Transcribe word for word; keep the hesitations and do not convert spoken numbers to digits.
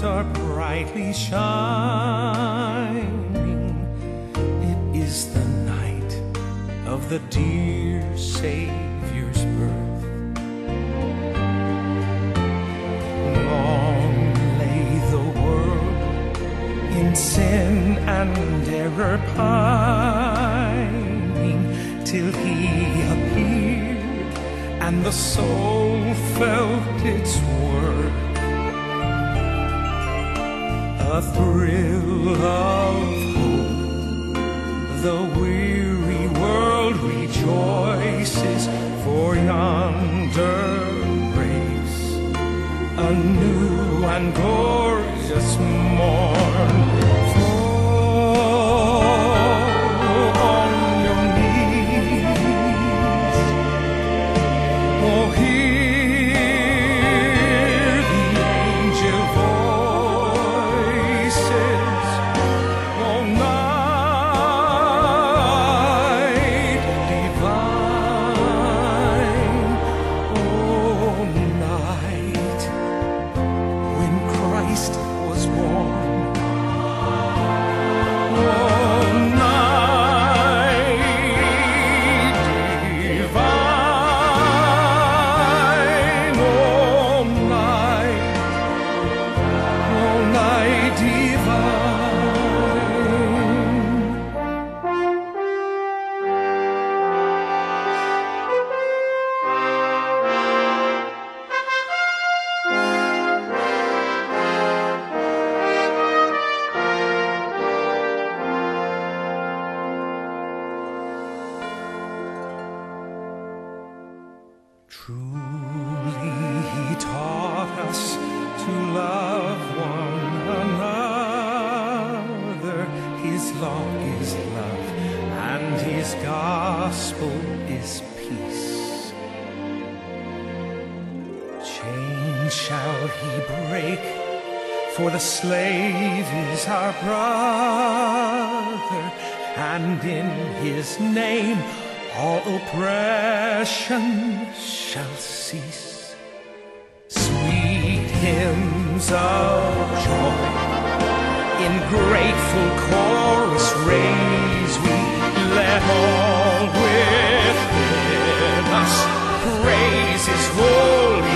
stars are brightly shining. It is the night of the dear Savior's birth. Long lay the world in sin and error pining, till He appeared and the soul felt its worth. A thrill of hope, the weary world rejoices, for yonder breaks a new and glorious morn. Fall on your knees, oh, hear the angel voices, oh, night divine, oh, night when Christ was born. Oh, night divine, oh, night, oh, night divine. Truly He taught us to love one another. His law is love, and His gospel is peace. Chains shall He break, for the slave is our brother, and in His name all oppression shall cease. Sweet hymns of joy in grateful chorus raise we. Let all within us praise His holy